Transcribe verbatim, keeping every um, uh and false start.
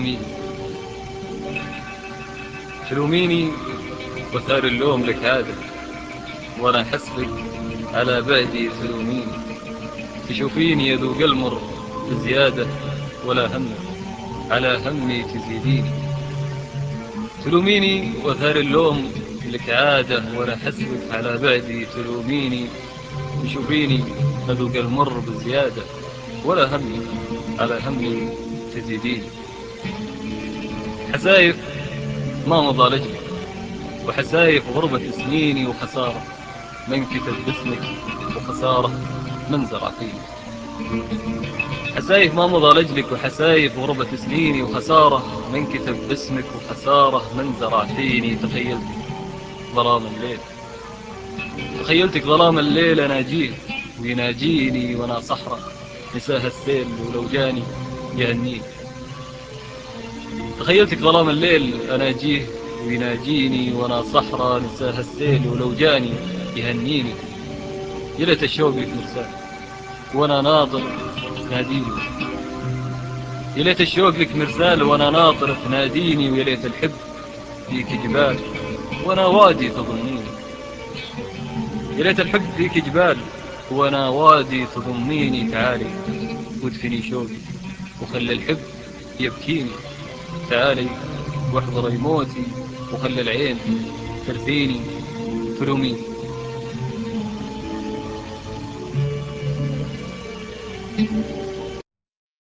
تلوميني تلوميني وثار اللوم لك عادة، وانا حسبك على بعدي تلوميني. تشوفيني يذوق المر بزيادة، ولا هم على همي تزيديني. تلوميني وثار اللوم لك عادة، وانا حسبك على بعدي تلوميني. تشوفيني أذوق المر بزيادة، ولا همي على همي تزيديني. حسايف ما مضى لجلك، وحسايف غربة سنيني، وخسارة من كتب باسمك، وخسارة من زرع فيني. حسايف ما مضى لجلك، وحسايف غربة سنيني، وخسارة من كتب باسمك، وخسارة من زرع فيني. تخيلتك ظلام الليل تخيلتك ظلام الليل أناجيه ويناجيني، وانا صحرا نساها السيل ولو جاني يهنيني. تخيلتك ظلام الليل أناجيه ويناجيني، وانا صحرا نساها السيل ولو جاني يهنيني. يا ليت الشوق لك مرسال وانا ناطر تناديني. يا ليت الشوق لك مرسال وانا ناطر تناديني. ويا ليت الحب فيك جبال وانا وادي تضميني. يا ليت الحب فيك جبال وانا وادي تضميني. تعالي وادفني شوقي وخلي الحب يبكيني. تعالي واحضري موتي وخلي العين ترثيني. تلوميني.